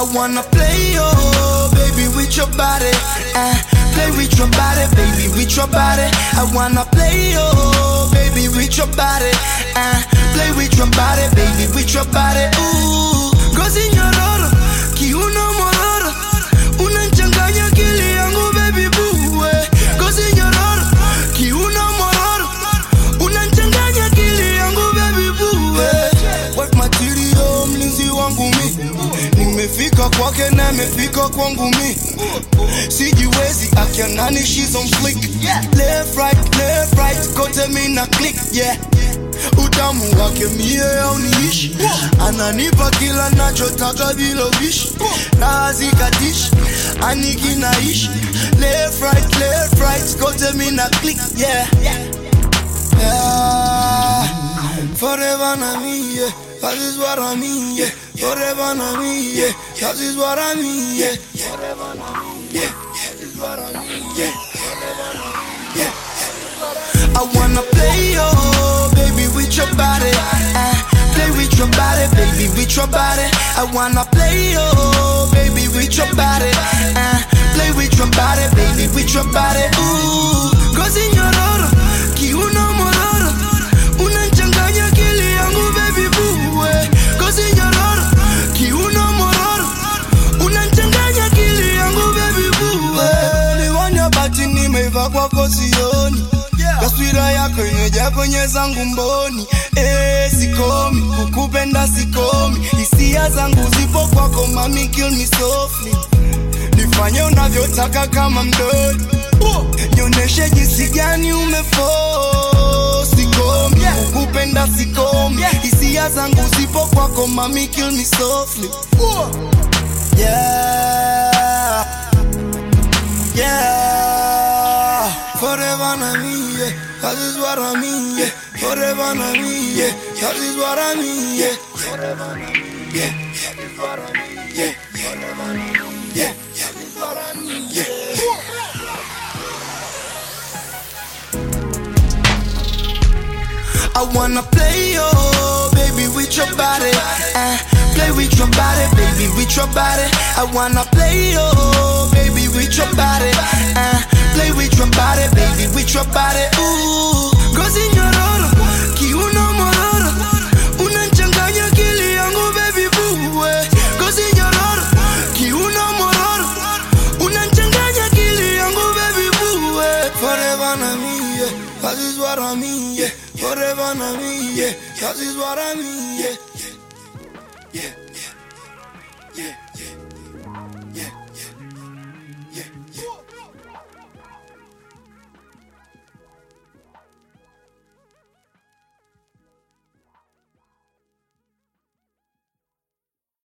wanna play, oh, baby, with your body. Play with your body, baby, with your body. I wanna play, oh, baby, with your body. Play with your body, baby, with your body. Ooh, gozi nyororo, kiuno mororo. Unanchanganya akili yangu, baby boo. Gozi nyororo, kiuno mororo. Unanchanganya akili yangu, baby boo. What material, mlinzi wangu mi. Nimefika kwake na mefika kwangu mi. Sijiwezi akianani, she's on flick. Left right, kote mi na click, yeah. Utamu wake mie hauniishi. Ananipa kila nachotaka bila ubishi. Raha zikatishi, aniki naishi. Left right, kote mi na click, yeah. Forever na me, yeah. That is what I mean, yeah. Forever na me, yeah. That is what I mean, yeah. Forever na me, yeah. That is what I mean, yeah. Forever na me, yeah. I wanna play, oh, baby, with your body. Play with your body, baby, with your body. I wanna play, oh, baby, with your body. Play with your body, baby, with your body. Ooh, gozi nyororo, kiuno mororo. Unanchanganya akili yangu, baby boo. Gozi nyororo, kiuno mororo. Unanchanganya akili yangu, baby boo. Niwanya bati nimeiva kwako sioni. Taswira yako imeja kwenye zangu mboni. Sikomi, kukupenda sikomi. Hisia zangu zipo kwako, mami, kill me softly. Nifanye unavyotaka kama mdoli. Nioneshe jinsi gani umefall. Sikomi, kukupenda sikomi. Hisia zangu zipo kwako, mami, kill me softly. Yeah, yeah. Forever na me, yeah. That is what I mean, yeah. Forever na me, yeah. That is what I mean, yeah. Forever na me, yeah. That is what I mean, yeah. Forever na me, yeah. That is what I mean, yeah. I wanna play, oh, baby, with your body. Play with your body, baby, with your body. I wanna play, oh, baby, with your body. Play with your body, baby, with your body. Ooh, gozi nyororo, kiuno mororo. Unanchanganya akili yangu, baby boo. Gozi nyororo, kiuno mororo. Unanchanganya akili yangu, baby boo. Forever na me, yeah. That is what I mean, yeah. Forever na me, yeah. That is what I mean, yeah. Yeah.